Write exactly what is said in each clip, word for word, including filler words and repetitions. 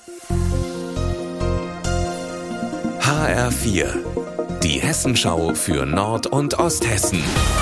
H R vier, die Hessenschau für Nord- und Osthessen.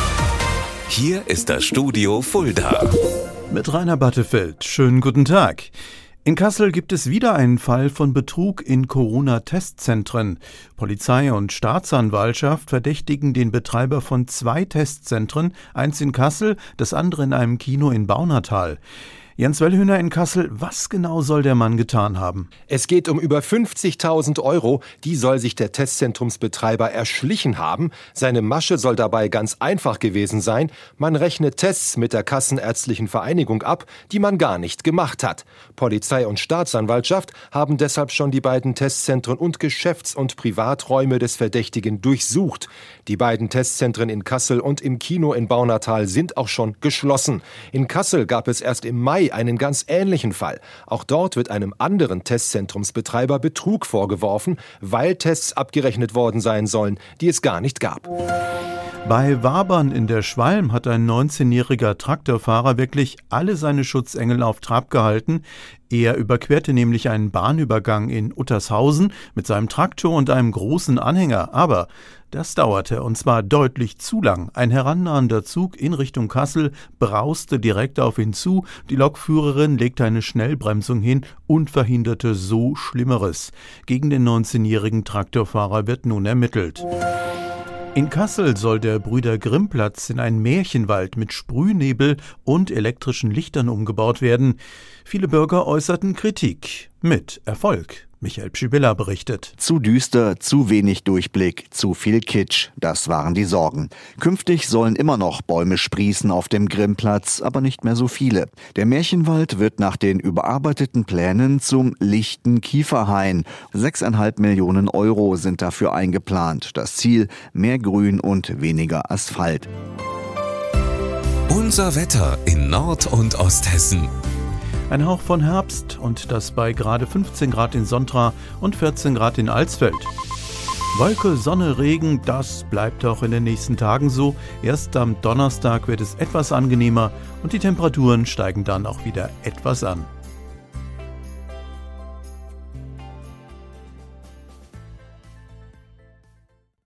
Hier ist das Studio Fulda. Mit Rainer Battefeld. Schönen guten Tag. In Kassel gibt es wieder einen Fall von Betrug in Corona-Testzentren. Polizei und Staatsanwaltschaft verdächtigen den Betreiber von zwei Testzentren, eins in Kassel, das andere in einem Kino in Baunatal. Jens Wellhöhner in Kassel, was genau soll der Mann getan haben? Es geht um über fünfzigtausend Euro, die soll sich der Testzentrumsbetreiber erschlichen haben. Seine Masche soll dabei ganz einfach gewesen sein. Man rechnet Tests mit der Kassenärztlichen Vereinigung ab, die man gar nicht gemacht hat. Polizei und Staatsanwaltschaft haben deshalb schon die beiden Testzentren und Geschäfts- und Privaträume des Verdächtigen durchsucht. Die beiden Testzentren in Kassel und im Kino in Baunatal sind auch schon geschlossen. In Kassel gab es erst im Mai einen ganz ähnlichen Fall. Auch dort wird einem anderen Testzentrumsbetreiber Betrug vorgeworfen, weil Tests abgerechnet worden sein sollen, die es gar nicht gab. Bei Wabern in der Schwalm hat ein neunzehnjähriger Traktorfahrer wirklich alle seine Schutzengel auf Trab gehalten. Er überquerte nämlich einen Bahnübergang in Uttershausen mit seinem Traktor und einem großen Anhänger. Aber das dauerte, und zwar deutlich zu lang. Ein herannahender Zug in Richtung Kassel brauste direkt auf ihn zu. Die Lokführerin legte eine Schnellbremsung hin und verhinderte so Schlimmeres. Gegen den neunzehnjährigen Traktorfahrer wird nun ermittelt. In Kassel soll der Brüder-Grimm-Platz in einen Märchenwald mit Sprühnebel und elektrischen Lichtern umgebaut werden. Viele Bürger äußerten Kritik. Mit Erfolg. Michael Pschibilla berichtet. Zu düster, zu wenig Durchblick, zu viel Kitsch, das waren die Sorgen. Künftig sollen immer noch Bäume sprießen auf dem Grimmplatz, aber nicht mehr so viele. Der Märchenwald wird nach den überarbeiteten Plänen zum lichten Kieferhain. Sechseinhalb Millionen Euro sind dafür eingeplant. Das Ziel: mehr Grün und weniger Asphalt. Unser Wetter in Nord- und Osthessen. Ein Hauch von Herbst, und das bei gerade fünfzehn Grad in Sontra und vierzehn Grad in Alsfeld. Wolke, Sonne, Regen, das bleibt auch in den nächsten Tagen so. Erst am Donnerstag wird es etwas angenehmer und die Temperaturen steigen dann auch wieder etwas an.